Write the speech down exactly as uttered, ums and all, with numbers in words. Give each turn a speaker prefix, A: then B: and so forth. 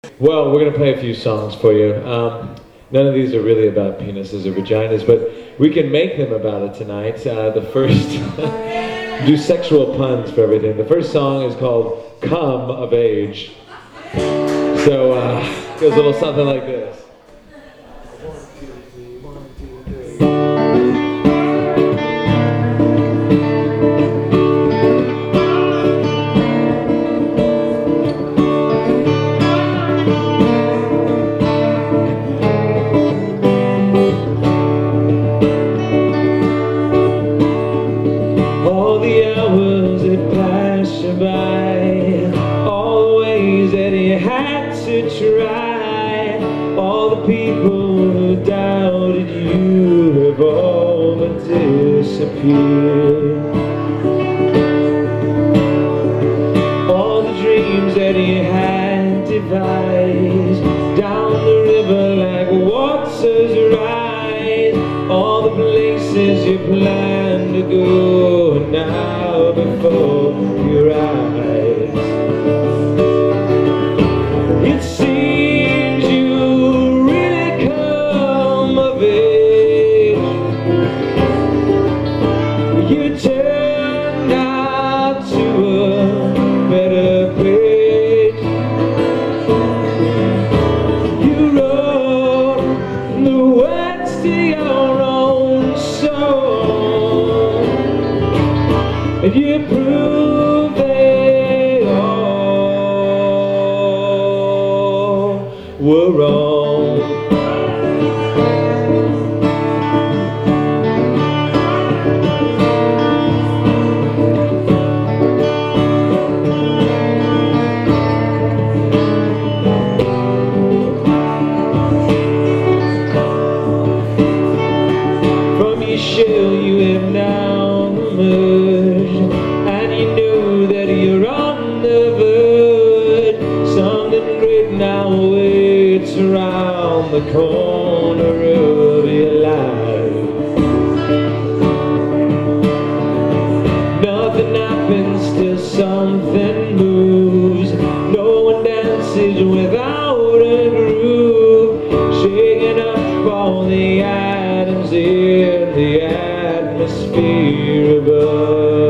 A: Well, we're going to play a few songs for you. Um, none of these are really about penises or vaginas, but we can make them about it tonight. Uh, the first, do sexual puns for everything. The first song is called Come of Age. So uh, it goes a little something like this. All the ways that he had to try, all the people who doubted you have all but disappeared. All the dreams that he had devised down the river like waters rise, all the places you planned to go now before your eyes. It seems you really come of age. You turned out to a better page. You wrote the words to your own song, and you proved they all were wrong. From your shell you have now emerged, and you know that you're on the verge. Something great now waits around the corner of your life. Nothing happens till something moves. No one dances without a groove, shaking up all the atoms in the atmosphere above.